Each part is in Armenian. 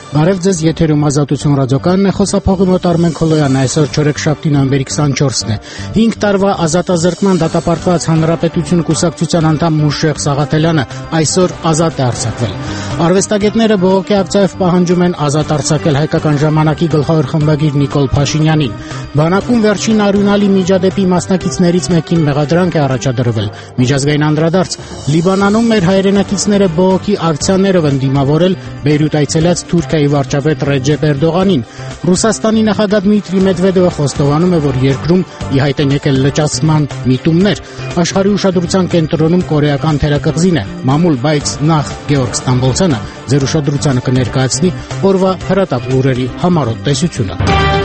Բարև ձեզ, եթերում Ազատություն ռադիոկայանն է, խոսափողի մոտ Արմեն Քոլոյանն է, այսօր չորեքշաբթի նոյեմբերի 24-ն է։ 5 տարվա ազատազրկման դատապարտված Հանրապետություն կուսակցության անդամ Մուշեղ Սաղաթելյանը այսօր ազատ է արձակվել։ Արվեստագետները բողոքի ակցիայով պահանջում են ազատ արձակել Հայկական ժամանակի գլխավոր խմբագիր Նիկոլ Փաշինյանին։ Բանակում վերջին արյունալի միջադեպի մասնակիցներից մեկին մեղադրանք է առաջադրվել։ Միջազգային անդրադարձ՝ Լիբանանում մեր հայրենակիցները բողոքի ակցիաներով են դիմավորել Բեյրութ այցելած Թուրքիայի վարչապետ Ռեջեփ Էրդողանին։ Ռուսաստանի նախագահ Դմիտրի Մեդվեդևը խոստովանում է, որ երկրում ի հայտ են եկել լճացման միտումներ։ Աշխարհի ուշադրության կենտրոնում կորեական թերակղզին է։ Մամուլ, բայց նախ Գեորգ Ստամբոլցյանը ձեր ուշադրությանը կներկայացնի օրվա հրատապ լուրերի համառոտ տեսությունը։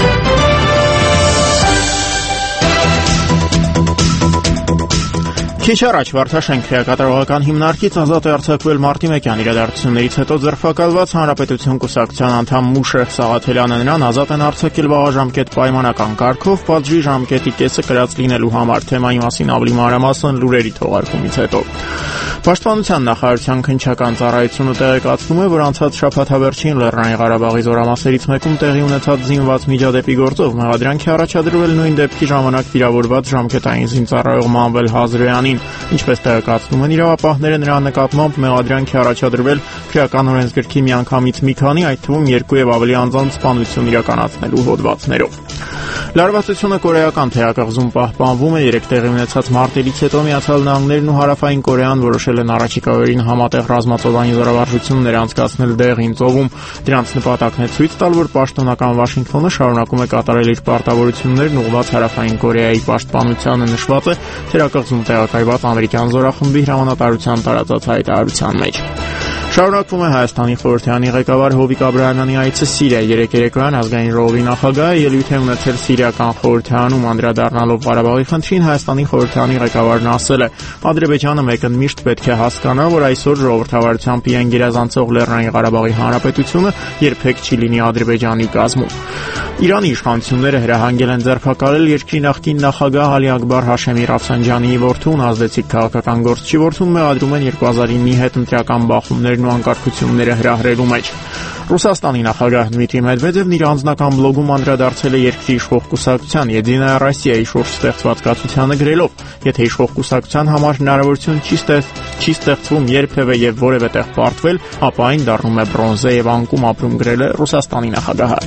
Քիչ առաջ Վարդաշեն քրեակատարողական հիմնարկից ազատ է արձակվել մարտի 1-յան իրադարձություններից հետո ձերբակալված Հանրապետություն կուսակցության անդամ Մուշեղ Սաղաթելյանը նրան ազատ են արձակել վաղաժամկետ պայմանական կարգով պատժի ժամկետի կեսը կրած լինելու համար։ Թեմայի մասին ավելի մանրամասն լուրերի թողարկումից հետո։ Պաշտպանության նախարարության քննչական ծառայությունը տեղեկացնում է, որ անցած շաբաթավերջին Լեռնային Ղարաբաղի զորամասերից մեկում տեղի ունեցած զինված միջադեպի գործով մեղադրանք է առաջադրվել նույն դեպքի ժամանակ վիրավորված ժամկետային զինծառայող Մանվել Հազրեյանին։ Ինչպես տեղեկացնում են իրավապահները, նրա նկատմամբ մեղադրանք է առաջադրվել քրեական օրենսգրքի միանգամից մի քանի, այդ թվում 2 եւ ավելի անձանց սպանություն իրականացնելու հոդվածներով։ Լարվածությունը կորեական թերակղզում պահպանվում է։ 3 տեղի ունեցած մարտերից հետո Միացյալ Նահանգներն ու Հարավային Կորեան որոշել են առաջիկա օրերին համատեղ ռազմածովային զորավարժություններ անցկացնել Դեղին ծովում։ Դրանց նպատակն է ցույց տալ, որ պաշտոնական Վաշինգտոնը շարունակում է կատարել իր պարտավորություններն ուղղված Հարավային Կորեայի պաշտպանությանը, նշված է թերակղզում տեղակայված ամերիկյան զորախմբի հրամանատարության տարածած հայտարարության մեջ։ Շարունակվում է Հայաստանի խորհրդարանի ղեկավար Հովիկ Աբրահամյանի այցը Սիրիա։ 3 երեկոյան ազգային ժողովի նախագահը ելույթ է ունեցել Սիրիական խորհրդարանում, անդրադառնալով Ղարաբաղի խնդրին Հայաստանի խորհրդարանի ղեկավարն ասել է. Ադրբեջանը մեկընդմիշտ պետք է հասկանա, որ այսօր ժողովրդավարությամբ իրեն գերազանցող Լեռնային Ղարաբաղի Հանրապետությունը երբեք չի լինի Ադրբեջանի կազմում։ Իրանի իշխանությունները հրահանգել են ձերբակալել երկրի նախկին նախագահ Ալի Ակբար Հաշեմի Ռաֆսանջանիի որդուն, ազդեցիկ քաղաքական գործչի որդուն մեղադրում են 2009-ի հետընտրական բախումներն ու անկարգությունները հրահրելու մեջ։ Ռուսաստանի նախագահ Դմիտրի Մեդվեդևն իր անձնական բլոգում անդրադարձել է երկրի իշխող կուսակցության Եդինայա Ռոսիայի շուրջ ստեղծված կացությանը գրելով. եթե իշխող կուսակցության համար հնարավորություն չի ստեղծվում երբևէ եւ որևէ տեղ պարտվել, ապա այն դառնում է բրոնզե եւ անկում ապրում, գրել է Ռուսաստանի նախագահը։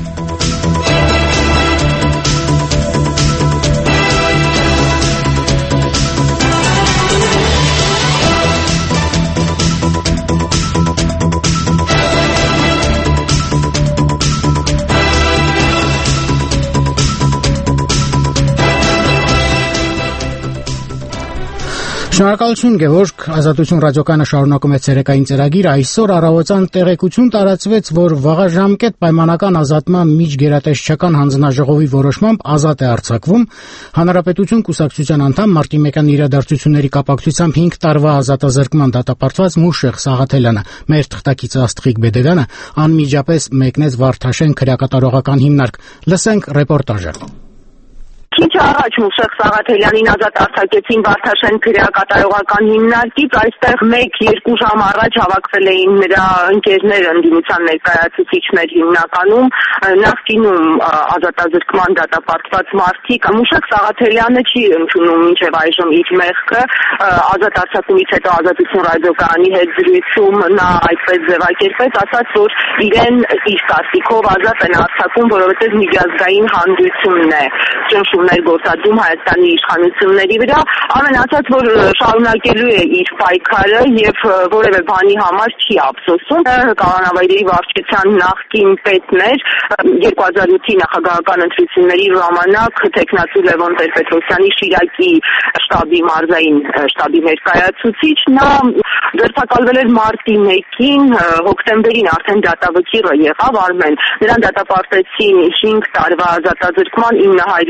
Շնորհակալություն Գևորգ, Ազատություն ռադիոկայանը շարունակում է ցերեկային ծրագիրը։ Այսօր առավոտյան տեղեկություն տարածվեց, որ վաղաժամկետ պայմանական ազատման միջգերատեսչական հանձնաժողովի որոշմամբ ազատ է արձակվում Հանրապետություն կուսակցության անդամ մարտի 1-յան իրադարձությունների կապակցությամբ 5 տարվա ազատազրկման դատապարտված Մուշեղ Սաղաթելյանը։ Մեր թղթակից Աստղիկ Բեդեգյանը անմիջապես մեկնեց Վարդաշեն քրեակատարողական հիմնարկ։ Լսենք ռեպորտաժը։ Քիչ առաջ Մուշեղ Սաղաթելյանին ազատ արձակեցին Վարդաշեն քրեակատարողական հիմնարկից, այստեղ 1-2 ժամ առաջ հավաքվել էին նրա ընկերները, ընդդիմության ներկայացուցիչներ հիմնականում, նախկինում ազատազրկման դատապարտված մարդիկ։ Մուշեղ Սաղաթելյանը չի ընդունում մինչև այժմ իր մեղքը, ազատ արձակումից հետո Ազատություն ռադիոկայանի հետ զրույցում նա այդպես ձևակերպեց, ասաց, որ իրեն իր կարծիքով ազատ են արձակում, որովհետև միջազգային հանրությունն է ճնշումներ գործադրում Հայաստանի իշխանությունների վրա, ամեն ասաց, որ շարունակելու է իր պայքարը եւ որևէ բանի համար չի ափսոսում։ Կանանավայրերի վարչության նախկին պետն էր 2008-ի նախագահական ընտրությունների ժամանակ թեկնածու Լևոն Տեր-Պետրոսյանի Շիրակի շտաբի մարզային շտաբի ներկայացուցիչ, նա ձերբակալվել էր մարտի 1-ին, հոկտեմբերին արդեն դատավճիռը եղավ Արմեն, նրան դատապարտեցին 5 տարվա ազատազրկման 900,000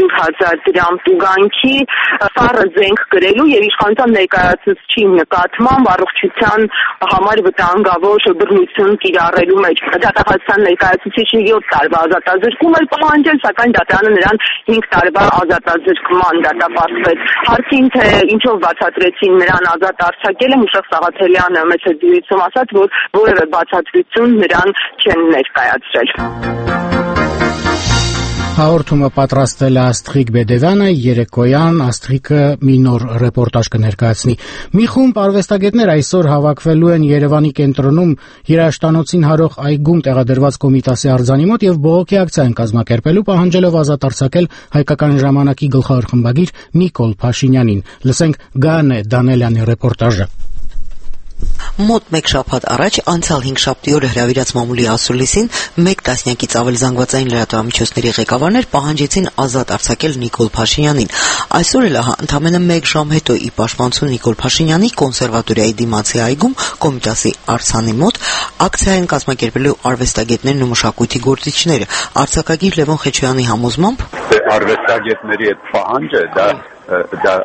000 դրամ տուգանքի սառը զենք գրելու եւ իշխանության ներկայացուցչի նկատմամբ առողջության համար վտանգավոր բռնություն կիրառելու մեջ դատախազության ներկայացուցիչը 7 տարվա ազատազրկում էր պահանջել, սակայն դատարանը նրան 5 տարվա ազատազրկման դատապարտվեց։ Հարցին թե ինչով բացատրեցին նրան ազատ արձակելը, Մուշեղ Սաղաթելյանը մեծ դյուրիցում ասաց, որ որևէ բացատրություն նրան չեն ներկայացրել։ Հաղորդումը պատրաստել է Աստղիկ Բեդևյանը, երեկոյան Աստղիկը մի նոր ռեպորտաժ կներկայացնի։ Մի խումբ արվեստագետներ այսօր հավաքվելու են Երևանի կենտրոնում երաժշտանոցին հարող այգում տեղադրված Կոմիտասի արձանի մոտ եւ բողոքի ակցիա են կազմակերպելու, պահանջելով ազատ արձակել Հայկական ժամանակի գլխավոր խմբագիր Նիկոլ Փաշինյանին։ Լսենք Գանե Դանելյանի ռեպորտաժը։ Մոտ մեկ շաբաթ առաջ անցյալ 5 շաբթի օրը հրավիրած մամուլի ասուլիսին մեկ տասնյակից ավել զանգվածային լրատվամիջոցների ղեկավարներ պահանջեցին ազատ արձակել Նիկոլ Փաշինյանին։ Այսօր էլ ընդամենը 1 ժամ հետո ի պաշտպանություն Նիկոլ Փաշինյանի կոնսերվատորիայի դիմացի այգում Կոմիտասի արձանի մոտ ակցիա են կազմակերպելու արվեստագետներն ու մշակույթի գործիչները։ Արձակագիր Լևոն Խեչոյանի համոզմամբ արվեստագետների այդ պահանջը դա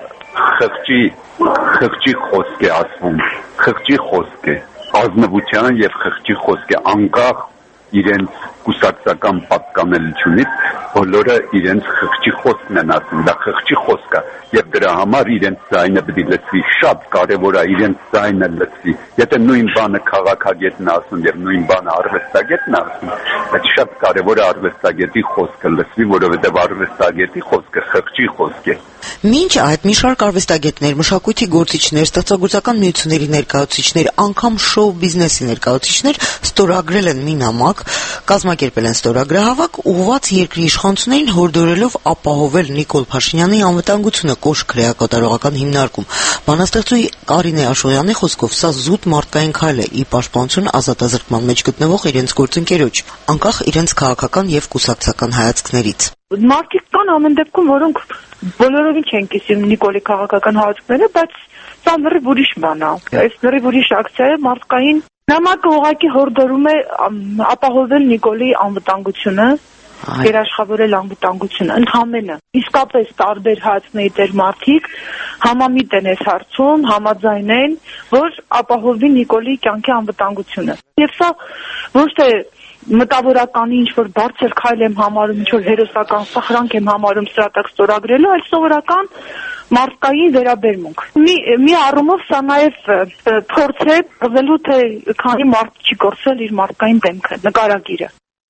խղճի խոսք է ասվում, խղճի խոսք է, ազնվության եւ խղճի խոսք է, անկախ իրենց կուսակցական պատկանելությունից բոլորը իրենց խղճի խոսքն են ասում, դա խղճի խոսք է եւ դրա համար իրենց ձայնը պետք է լսվի, շատ կարեւոր է իրենց ձայնը լսվի։ Եթե նույն բանը քաղաքագետն ասում եւ նույն բանը արվեստագետն ասում, այդ շատ կարեւոր է արվեստագետի խոսքը լսվի, որովհետեւ արվեստագետի խոսքը խղճի խոսք է։ Մինչ այդ մի շարք արվեստագետներ, մշակույթի գործիչներ, ստեղծագործական միությունների ներկայացուցիչներ, անգամ շոու բիզնեսի ներկայացուցիչներ ստորագրել են մի նամակ, կազմակերպել են ստորագրահավաք, ուղղված երկրի իշխանություններին հորդորելով ապահովել Նիկոլ Փաշինյանի անվտանգությունը, կոշտ քրեակատարողական հիմնարկում։ Բանաստեղծուհի Կարինե Աշոյանի խոսքով սա զուտ մարդկային քայլ է ի պաշտպանություն ազատազրկման մեջ գտնվող իրենց գործընկերոջ, անկախ իրենց քաղաքական եւ կուսակցական հայացքներից։ Մարդիկ կան ամեն դեպքում, որոնք բոլորովին չեն կիսում Նիկոլի քաղաքական հայացքները, բայց սա լրիվ ուրիշ բան է։ Այս լրիվ ուրիշ ակցիա է, մարդկային նամակը ուղղակի հորդորում է ապահովել Նիկոլի անվտանգությունը, երաշխավորել անվտանգությունը, ընդհանրապես։ Իսկապես տարբեր հայացքների տեր մարդիկ համամիտ են այս հարցում, համաձայն են, որ ապահովի Նիկոլի կյանքի անվտանգությունը։ Եվ սա ոչ թե մտավորականի ինչ-որ բարձր քայլ եմ համարում, ինչ-որ հերոսական սխրանք եմ համարում սրատակ ստորագրելու, այլ սովորական մարդկային վերաբերմունք։ Մի առումով սա նաև փորձ է տվելու, թե քանի մարդ չի կորցրել իր մարդկային դեմքը, նկարագիրը։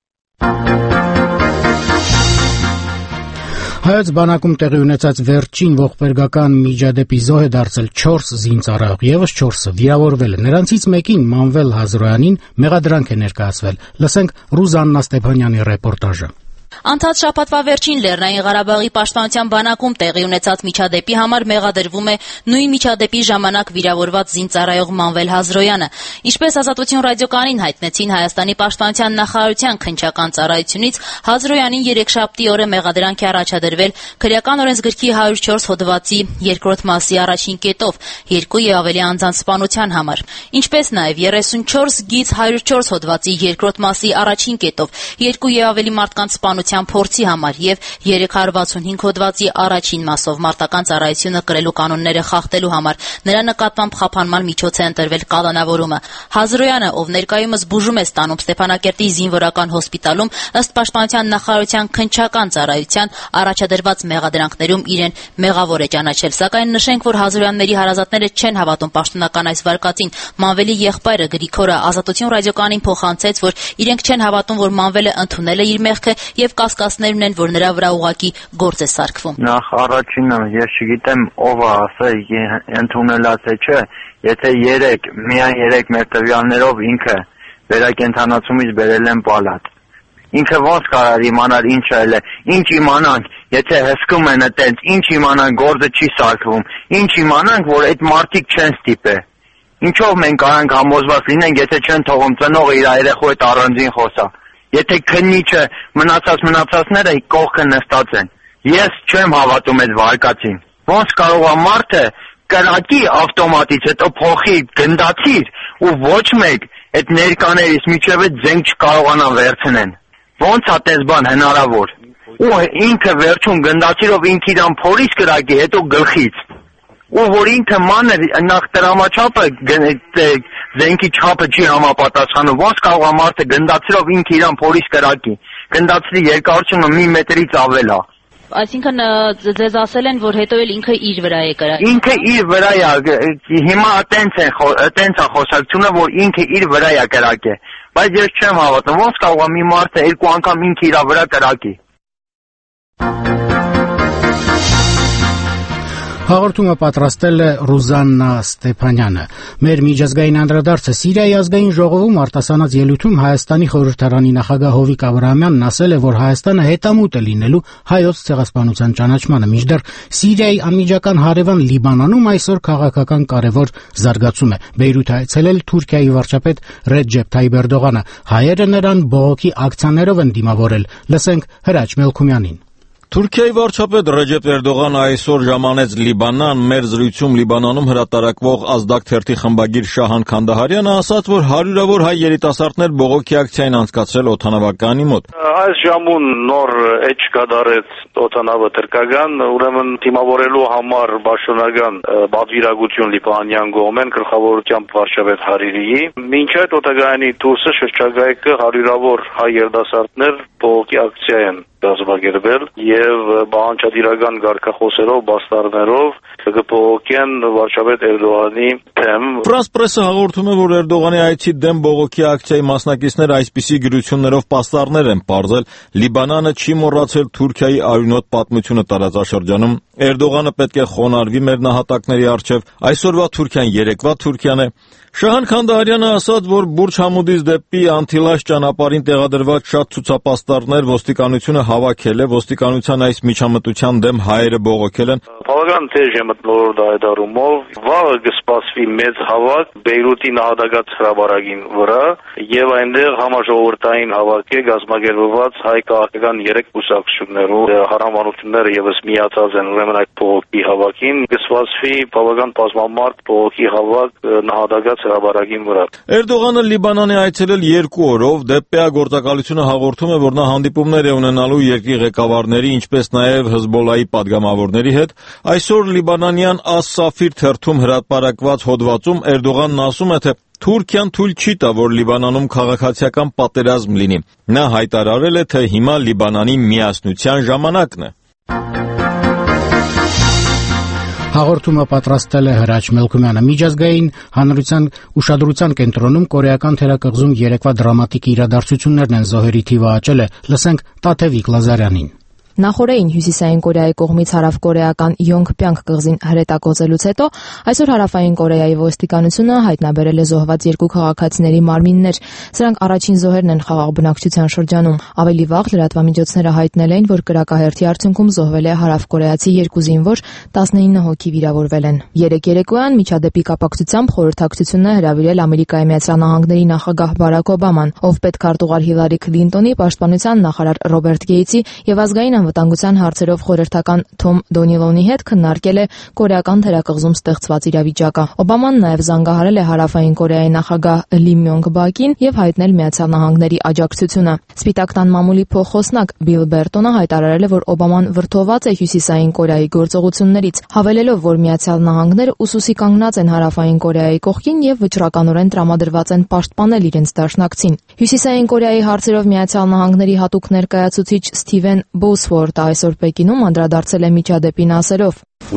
Հայոց բանակում տեղի ունեցած վերջին ողբերգական միջադեպի զոհ է դարձել 4 զինծառայող, եւս 4-ը վիրավորվել են։ Նրանցից մեկին Մանվել Հազրոյանին մեղադրանք է ներկայացվել։ Լսենք Ռուզաննա Ստեփանյանի ռեպորտաժը։ Անցած շաբաթվա վերջին Լեռնային Ղարաբաղի պաշտպանության բանակում տեղի ունեցած միջադեպի համար մեղադրվում է նույն միջադեպի ժամանակ վիրավորված զինծառայող Մանվել Հազրոյանը։ Ինչպես Ազատություն ռադիոկայանին հայտնեցին Հայաստանի պաշտպանության նախարարության քննչական ծառայությունից, Հազրոյանին երեքշաբթի օրը մեղադրանք է առաջադրվել քրեական օրենսգրքի 104 հոդվածի 2-րդ մասի առաջին կետով 2 եւ ավելի անձանց սպանության համար, ինչպես նաեւ 34 գիծ 104 հոդվածի 2-րդ մասի առաջին կետով 2 եւ ավելի մարդկանց սպանության փորձի համար եւ 365 հոդվածի առաջին մասով մարտական ծառայությունը կրելու կանոնները խախտելու համար նրա նկատմամբ խափանման միջոց է ընտրվել կալանավորումը։ Հազրոյանը, ով ներկայումս բուժում է ստանում Ստեփանակերտի զինվորական հոսպիտալում, ըստ պաշտպանության նախարարության քննչական ծառայության առաջադրված մեղադրանքներում իրեն մեղավոր է ճանաչել, սակայն նշենք, որ Հազրոյանների հարազատները չեն հավատում պաշտոնական այս վարկածին։ Մանվելի եղբայրը Գրիգորը Ազատություն ռադիոկայանին փոխանցեց, որ իրենք չեն հավատում, որ Մանվելը ընդունել է իր մեղքը եւ կասկածներ ունեն, որ նրա վրա ուղղակի գործ է սարքվում։ Նախ առաջինը ես չգիտեմ ով է ասել ընդունելա թե չէ, եթե միայն 3 մեր տվյալներով ինքը վերակենդանացումից բերել են պալատ։ Ինքը ոնց կարող իմանալ ինչը էլ է, ինչ իմանանք, եթե հսկում են այտենց, ինչ իմանանք գործը չի սարքվում, ինչ իմանանք, որ այդ մարդիկ չեն ստիպե։ Ինչով մենք կարանք համոզված լինենք, եթե չեն թողում ծնողը իր երեխու հետ առանձին խոսա։ Եթե քննիչը մնացածները կողքը նստած են։ Ես չեմ հավատում այդ վարկածին։ Ոնց կարող է մարդը կրակի ավտոմատից, հետո փոխի գնդացիր ու ոչ մեկ այդ ներկաներից միջև այդ զենք չկարողանան վերցնեն։ Ոնց է տես բան հնարավոր։ ու ինքը վերջում գնդացիրով ինքը իրան փորից կրակի, հետո գլխից։ Ու որ ինքը մանր նախ տրամաչափը զենքի չափը չի համապատասխանում, ոնց կարող է մարդը գնդացիրով ինքը իրան փորից կրակի։ Գնդացիրի երկարությունը 1 մետրից ավել է։ Այսինքն ձեզ ասել են, որ հետո էլ ինքը իր վրա է կրակի։ Ինքը իր վրա է, հիմա տենց է խոսակցությունը, որ ինքը իր վրա է կրակի։ Բայց ես չեմ հավատում, ոնց կարող է մի մարդը 2 անգամ ինքը իր վրա կրակի։ Հաղորդումը պատրաստել է Ռուզաննա Ստեփանյանը։ Մեր միջազգային անդրադարձը Սիրիայի ազգային ժողովում արտասանած ելույթում Հայաստանի խորհրդարանի նախագահ Հովիկ Աբրահամյանն ասել է, որ Հայաստանը հետամուտ է լինելու հայոց ցեղասպանության ճանաչմանը, մինչդեռ Սիրիայի անմիջական հարևան Լիբանանում այսօր քաղաքական կարևոր զարգացում է։ Բեյրութ այցելել Թուրքիայի վարչապետ Ռեջեփ Թայիփ Էրդողանը, հայերը նրան բողոքի ակցիաներով են դիմավորել։ Լսենք Հրաչ Մելքումյանին։ Թուրքիայի վարչապետ Ռեջեփ Էրդողանը այսօր ժամանեց Լիբանան։ Մեր զրույցում Լիբանանում հրատարակվող Ազդակ թերթի խմբագիր Շահան Քանդահարյանը ասաց, որ հարյուրավոր հայ երիտասարդներ բողոքի ակցիային անցկացրել օդանավակայանի մոտ։ Այս ժամուն նոր էջ կատարեց օդանավը թրկական, ուրեմն դիմավորելու համար պաշտոնական պատվիրակություն Լիբանանյան կողմեն գլխավորությամբ վարչապետ Հարիրիի։ Մինչ այդ օդանավակայանի դուրսը շրջակայքը հարյուրավոր հայ երիտասարդներ բողոքի ակցիա են կազմակերպել եւ բանջարական գարկախոսերով, բաստարներով կբողոքեն վարչապետ Էրդողանի դեմ։ Ֆրանս պրեսը հաղորդում է, որ Էրդողանի այցի դեմ բողոքի ակցիայի մասնակիցները այսպիսի գրություններով պաստառներ են պարզել. Լիբանանը չի մոռացել Թուրքիայի արյունոտ պատմությունը տարածաշրջանում։ Էրդողանը պետք է խոնարհվի մեր նահատակների առջև։ Այսօրվա Թուրքիան երեկվա Թուրքիան է։ Շահան Քանդահարյանը ասաց, որ Բուրջ Համուդից դեպի Անթիլաշ ճանապարհին տեղադրված շատ ցուցապաստառներ ոստիկանությունը հավաքել է, ոստիկանության այս միջամտության դեմ հայերը բողոքել են։ Բավական թեժ է մթնոլորտ այդարումով, վաղը կսպասվի մեծ հավաք Բեյրութի նահատակած հրապարակին վրա եւ այնտեղ համաժողովրդային հավաք է կազմակերպված հայ քաղաքական 3 կուսակցություններով, հարանվանությունները եւս միացած են ուրեմն այդ բողոքի հավաքին, կսպասվի բավական բազմամարդ բողոքի հավաք նահատակած հրապարակին վրա։ Էրդողանը Լիբանան է այցելել 2 օրով, դեպի գործակալությունը հաղորդում է, որ նա հանդիպումներ է ունենալու երկրի ղեկավարների, ինչպես նաև Հզբոլայի падգամավորների հետ։ Այսօր լիբանանյան Աս-Սաֆիր թերթում հրապարակված հոդվածում Էրդողանն ասում է, թե Թուրքիան թույլ չի տա, որ Լիբանանում քաղաքացիական պատերազմ լինի։ Նա հայտարարել է, թե հիմա Լիբանանի միասնության ժամանակն է։ Հաղորդումը պատրաստել է Հրաչ Մելքումյանը։ Միջազգային հանրության ուշադրության կենտրոնում կորեական թերակղզում երեկվա դրամատիկ իրադարձություններն են զոհերի թիվը աճել է։ Լսենք Տաթևիկ Լազարյանին։ Նախորդին Հյուսիսային Կորեայի կողմից հարավկորեական Յոնգպյանգ կղզին հրետակոծելուց հետո այսօր Հարավային Կորեայի ոստիկանությունը հայտնաբերել է զոհված 2 քաղաքացիների մարմիններ։ Սրանք առաջին զոհերն են խաղաղ բնակչության շրջանում։ Ավելի վաղ լրատվամիջոցները հայտնել էին, որ կրակահերթի արդյունքում զոհվել է հարավկորեացի 2 զինվոր, 19 հոգի վիրավորվել են։ Երեկոյան միջադեպի կապակցությամբ խորհրդակցությունն է հրավիրել Ամերիկայի Միացյալ Նահանգների նախագահ Բարակ Օբաման, ով պետքարտուղար Հիլարի Քլինտոնի, պաշտպանության նախարար Ռոբերտ Գեյցի եւ ազգային անվտանգության հարցերով խորհրդական Թոմ Դոնիլոնի հետ քննարկել է կորեական թերակղզում ստեղծված իրավիճակը։ Օբաման նաև զանգահարել է Հարավային Կորեայի նախագահ Լի Մյոնգ Բակին եւ հայտնել Միացյալ Նահանգների աջակցությունը։ Սպիտակ տան մամուլի փոխոսնակ Բիլ Բերտոնը հայտարարել է, որ Օբաման վրդոված է Հյուսիսային Կորեայի գործողություններից, հավելելով, որ Միացյալ Նահանգները ուսուսի կանգնած են Հարավային Կորեայի կողքին եւ վճռականորեն տրամադրված են պաշտպանել իրենց դաշնակցին։ Հյուսիսային Կորեայի հարցերով Միացյալ Նահանգների հատուկ ներկայացուցիչ Սթիվեն Բոսվորտը այսօր Պեկինում անդրադարձել է միջադեպին ասելով.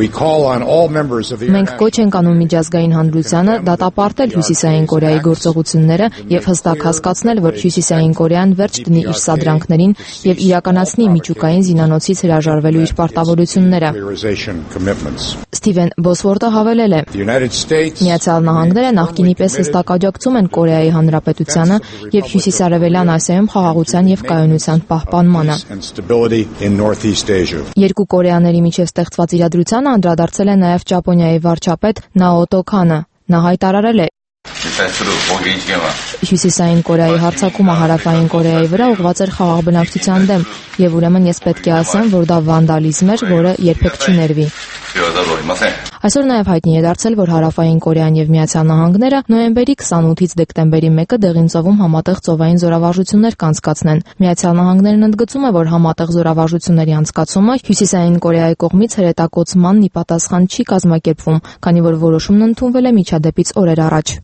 Մենք կոչ ենք անում միջազգային հանրությանը դատապարտել Հյուսիսային Կորեայի գործողությունները եւ հստակ հասկացնել, որ Հյուսիսային Կորեան վերջ դնի իր սադրանքներին եւ իրականացնի միջուկային զինանոցից հրաժարվելու իր պարտավորությունները։ Սթիվեն Բոսվորտը հավելել է. Միացյալ Նահանգները նախկինի պես հստակ աջակցում են Կորեայի Հանրապետությանը եւ Հյուսիսարևելյան Ասիայում խաղաղության եւ կայունության պահպանմանը։ Երկու կորեաների միջև ստեղծված իրադրության անդրադարձել է նաև Ճապոնիայի վարչապետ Նաոտո Քանը։ Նա հայտարարել է. Հյուսիսային Կորեայի հարձակումը Հարավային Կորեայի վրա ուղղված էր խաղաղ բնակչության դեմ, եւ ուրեմն ես պետք է ասեմ, որ դա վանդալիզմ էր, որը երբեք չի ներվի։ Այսօր նաև հայտնի է դարձել, որ Հարավային Կորեան եւ Միացյալ Նահանգները նոյեմբերի 28-ից դեկտեմբերի 1-ը Դեղինծովում համատեղ ծովային զորավարժություններ կանցկացնեն։ Միացյալ Նահանգներն ընդգծում է, որ համատեղ զորավարժությունների անցկացումը Հյուսիսային Կորեայի կողմից հրետակոծմանն ի պատասխան չի կազմակերպվում, քանի որ որոշումն ընդունվել է միջադեպից օրեր առաջ։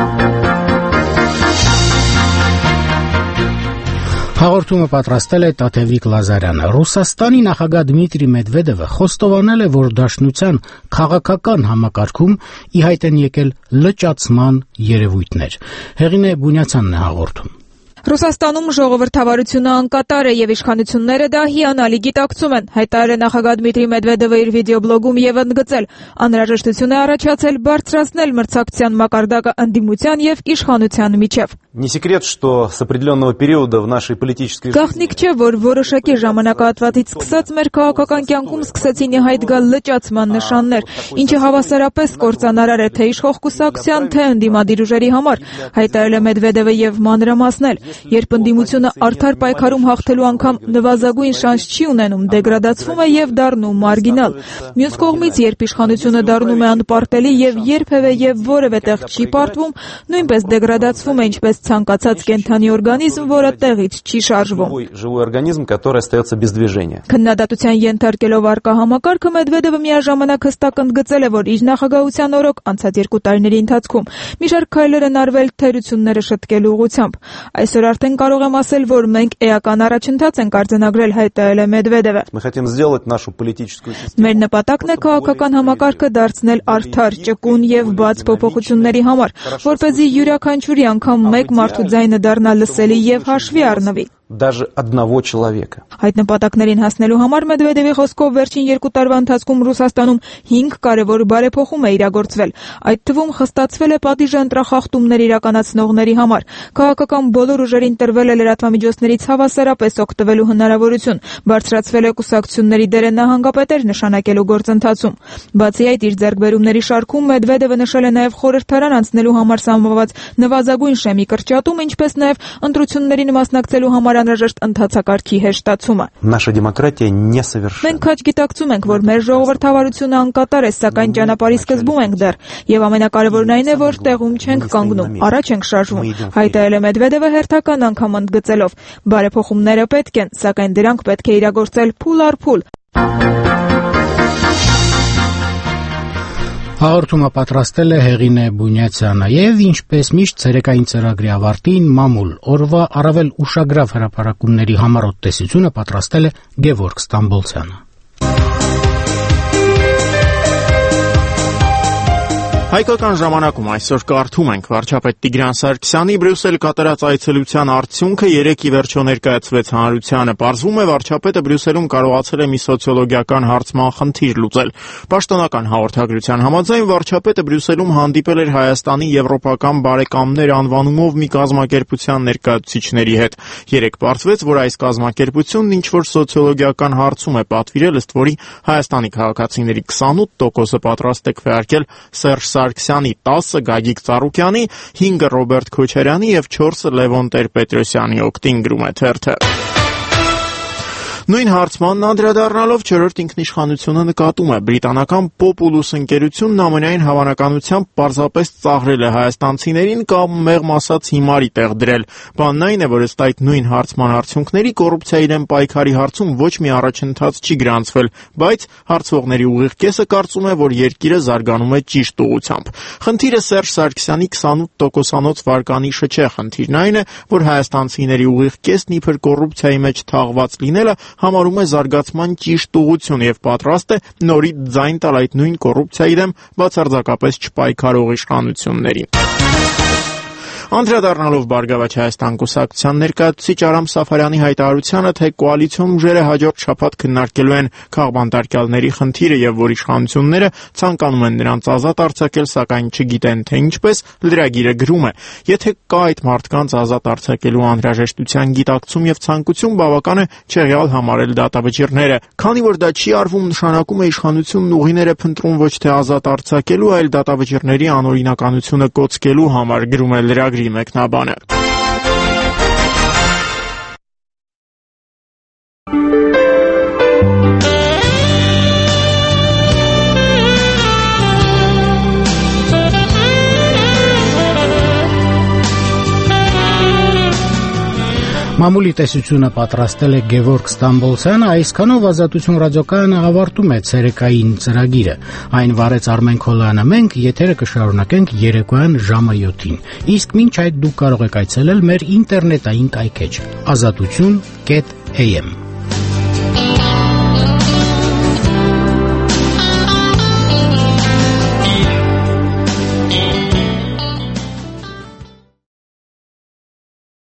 Հաղորդումը պատրաստել է Տաթևիկ Լազարյանը։ Ռուսաստանի նախագահ Դմիտրի Մեդվեդևը խոստովանել է, որ Դաշնության քաղաքական համակարգում ի հայտ են եկել լճացման երևույթներ։ Հեղինե Բունյացյանն է հաղորդում։ Ռուսաստանում ժողովրդավարությունը անկատար է եւ իշխանությունները դա հիանալի գիտակցում են, հայտարարել է նախագահ Դմիտրի Մեդվեդևը իր վիդեոբլոգում եւ ընդգծել. անհրաժեշտություն է առաջացել բարձրացնել մրցակցության մակարդակը ընդդիմության եւ իշխանության միջև։ Не секрет, что с определенного периода в нашей политической жизни Գաղտնիք չէ, որ որոշակի ժամանակահատվածից սկսած մեր քաղաքական կյանքում սկսեցին ի հայտ գալ լճացման նշաններ, ինչը հավասարապես կործանարար է թե իշխող կուսակցության, թե ընդդիմադիր ուժերի համար, հայտարարել է Մեդվեդևը եւ մանրամասնել. Երբ ընդդիմությունը արդար պայքարում հաղթելու անգամ նվազագույն շանս չի ունենում, դեգրադացվում է եւ դառնում մարգինալ։ Մյուս կողմից, երբ իշխանությունը դառնում է անպարտելի եւ երբևէ եւ որևէ տեղ չի պարտվում, նույնպես դեգրադացվում է ինչպես ցանկացած կենդանի օրգանիզմ, որը տեղից չի շարժվում։ живой организм, который остается без движения. Քննադատության ենթարկելով արկա համակարգը Մեդվեդևը միաժամանակ հստակ ընդգծել է, որ իր նախագահության օրոք անցած 2 տարիների ընթացքում մի շարք քայլեր են արվել թերությունները շտկելու ուղղությամբ։ Այսօր արդեն կարող եմ ասել, որ մենք էական առաջընթաց ենք արձանագրել, հայտարարել է Մեդվեդևը։ Мы хотим сделать нашу политическую систему. Մեր նպատակն է քաղաքական համակարգը դարձնել արդար, ճկուն եւ բաց փոփոխությունների համար, որպեսզի յուրաքանչյուրի անգամ մեկ մարդու ձայնը դառնա լսելի եւ հաշվի առնվի։ Даже одного человека. Այդ նպատակներին հասնելու համար Մեդվեդևի խոսքով վերջին 2 տարվա ընթացքում Ռուսաստանում 5 կարևոր բարեփոխում է իրագործվել։ Այդ թվում խստացվել է պատիժը ընտրախախտումներ իրականացնողների համար։ Քաղաքական բոլոր ուժերին տրվել է լրատվամիջոցներից հավասարապես օգտվելու հնարավորություն։ Բարձրացվել է կուսակցությունների դերը նահանգապետեր նշանակելու գործընթացում։ Բացի այդ, իր ձեռքբերումների շարքում Մեդվեդևը նշել է նաև խորհրդարան անցնելու համար սահմանված նվազագույն շեմի կրճատում, ինչպես նաև ընտրություններին մասնակցելու համար անհրաժեշտ ընթացակարգի հեշտացումը։ Наша демократия несовершенна. Մենք քաջ գիտակցում ենք, որ մեր ժողովրդավարությունը անկատար է, սակայն ճանապարհի սկզբում ենք դեռ, եւ ամենակարևորն այն է, որ տեղում չենք կանգնում, առաջ ենք շարժվում։ Հայտարարել է Մեդվեդևը հերթական անգամ ընդգծելով. բարեփոխումները պետք են, սակայն դրանք պետք է իրագործել փուլ առ փուլ։ Հաղորդումը պատրաստել է Հեղինե Բունյացյանը եւ ինչպես միշտ ցերեկային ծրագրի ավարտին մամուլ օրվա առավել ուշագրավ հրապարակումների համառոտ տեսությունը պատրաստել է Գևորգ Ստամբոլցյանը։ Հայկական ժամանակում այսօր կարդում ենք վարչապետ Տիգրան Սարգսյանի Բրյուսել կատարած այցելության արդյունքը 3-ի վերջո ներկայացվեց հանրությանը։ Պարզվում է, վարչապետը Բրյուսելում կարողացել է մի սոցիոլոգիական հարցման խնդիր լուծել։ Պաշտոնական հաղորդագրության համաձայն վարչապետը Բրյուսելում հանդիպել էր Հայաստանի եվրոպական բարեկամներ անվանումով մի կազմակերպության ներկայացուցիչների հետ։ Երեկ պարզվեց, որ այս կազմակերպությունն ինչ-որ սոցիոլոգիական հարցում է պատվիրել, ըստ որի Հայաստանի քաղաքացիների 28%-ը պատրաստ է քվեարկել Սերժ Սարգսյանի, 10-ը Գագիկ Ծառուկյանի, 5-ը Ռոբերտ Քոչարյանի եւ 4-ը Լևոն Տեր-Պետրոսյանի օգտին գրում է թերթը։ Նույն հարցմանն անդրադառնալով չորրորդ ինքնիշխանությունը նկատում է բրիտանական Populus ընկերությունն ամենայն հավանականությամբ պարզապես ծաղրել է հայաստանցիներին կամ մեղմ ասած հիմարի տեղ դրել։ Բանն այն է, որ ըստ այդ նույն հարցման արդյունքների կոռուպցիայի դեմ պայքարի հարցում ոչ մի առաջընթաց չի գրանցվել, բայց հարցողների ուղիղ կեսը կարծում է, որ երկիրը զարգանում է ճիշտ ուղղությամբ։ Խնդիրը Սերժ Սարգսյանի 28%-անոց վարկանիշը չէ, խնդիրն այն է, որ հայաստանցիների ուղիղ կեսն իբր կոռուպցիայի մեջ թաղված լինելը համարում է զարգացման ճիշտ ուղղություն եւ պատրաստ է նորից ձայն տալ այդ նույն կոռուպցիայի դեմ բացարձակապես չպայքարող իշխանություններին։ Անդրադառնալով Բարգավաճ Հայաստան կուսակցության ներկայացուցիչ Արամ Սաֆարյանի հայտարարությանը, թե կոալիցիոն ուժերը հաջորդ շաբաթ քննարկելու են քաղբանտարկյալների խնդիրը եւ որ իշխանությունները ցանկանում են նրանց ազատ արձակել, սակայն չգիտեն թե ինչպես, լրագիրը գրում է. եթե կա այդ մարդկանց ազատ արձակելու անհրաժեշտության գիտակցում եւ ցանկություն, բավական է չեղյալ համարել դատավճիռները, քանի որ դա չի արվում, նշանակում է իշխանությունն ուղիներ է փնտրում ոչ թե ազատ արձակելու, այլ դատավճիռների անօրինականությունը կոծկելու համար, գրում է լրագրի մեկնաբանը։ Մամուլի տեսությունը պատրաստել է Գևորգ Ստամբոլցյանը, այսքանով Ազատություն ռադիոկայանը ավարտում է ցերեկային ծրագիրը։ Այն վարեց Արմեն Քոլյանը, մենք եթերը կշարունակենք երեկոյան ժամը 7-ին։ Իսկ մինչ այդ դուք կարող եք այցելել մեր ինտերնետային կայքէջ azatutun.am